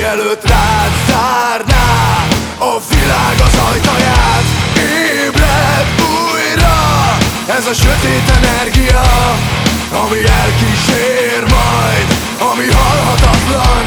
mielőtt rád zárná a világ az ajtaját. Ébredj újra, ez a sötét energia, ami elkísér majd, ami halhatatlan.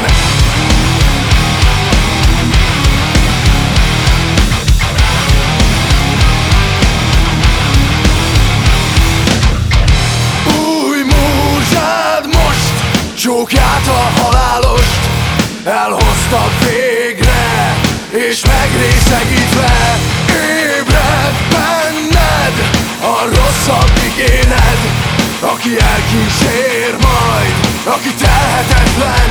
Új múzsád most csókját a halálost elhozta végre, és megrészegítve ébred benned a rosszabbik éned, aki elkísér majd, aki telhetetlen.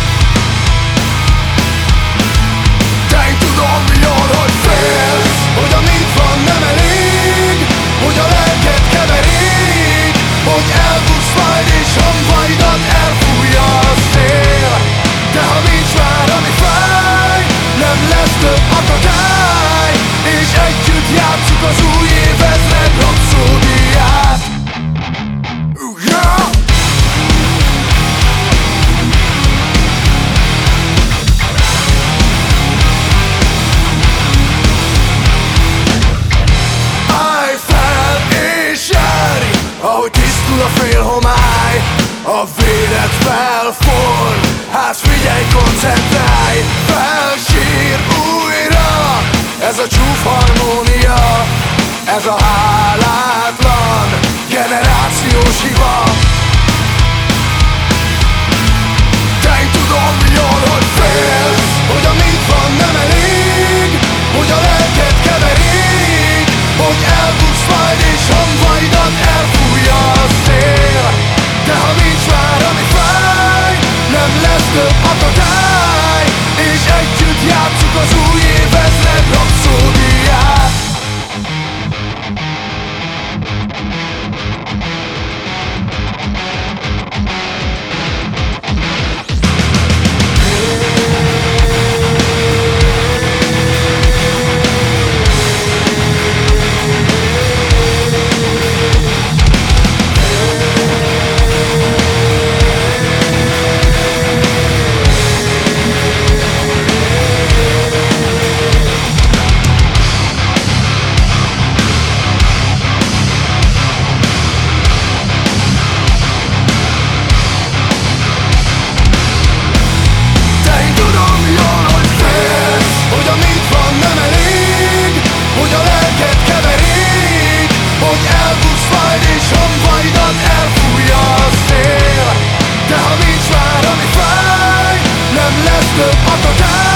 De én tudom jól, hogy félsz, hogy amit van nem elég, hogy a lelked keverék, hogy elbuksz majd és hamvaidat elfújja a szél. De ha nincs már ami fáj, nem lesz több akadály, és együtt játsszuk az új évezred rapszódiát. Állj fel és járj, ahogy tisztul a félhomály, a véred felforr, hát figyelj, koncentrálj, felsír újra, ez a csúf harmónia, ez a hálátlan generációs hiba. De én tudom jól, hogy félsz, hogy amit van nem elég, hogy a lelked keverék, hogy elbuksz majd és hamvaidat elfújja a szél. De ha nincs már ami fáj, nem lesz több akadály, és együtt játsszuk az új évezred rapszódiát. Hogy a lelked keverék, hogy elbuksz majd és hamvaidat elfújja a szél. De ha nincs már ami fáj, nem lesz több akadály,